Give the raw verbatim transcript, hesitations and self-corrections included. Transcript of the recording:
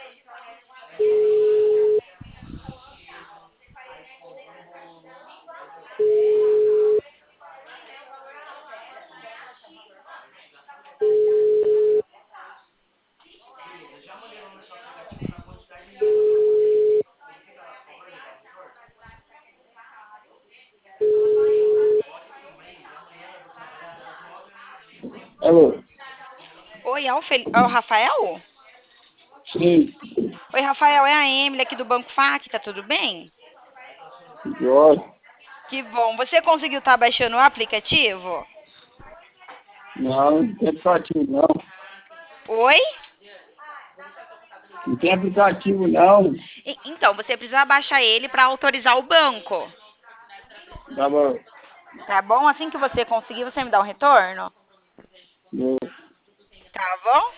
Alô? Oi, é o, Fel... é o Rafael? Sim, Oi, Rafael, é a Emily aqui do Banco F A Q, tá tudo bem? Jorge. Que bom. Você conseguiu estar baixando o aplicativo? Não, não tem aplicativo não. Oi? Não tem aplicativo não. E- Então, você precisa baixar ele para autorizar o banco. Tá bom. Tá bom? Assim que você conseguir, você me dá um retorno? Eu Tá bom?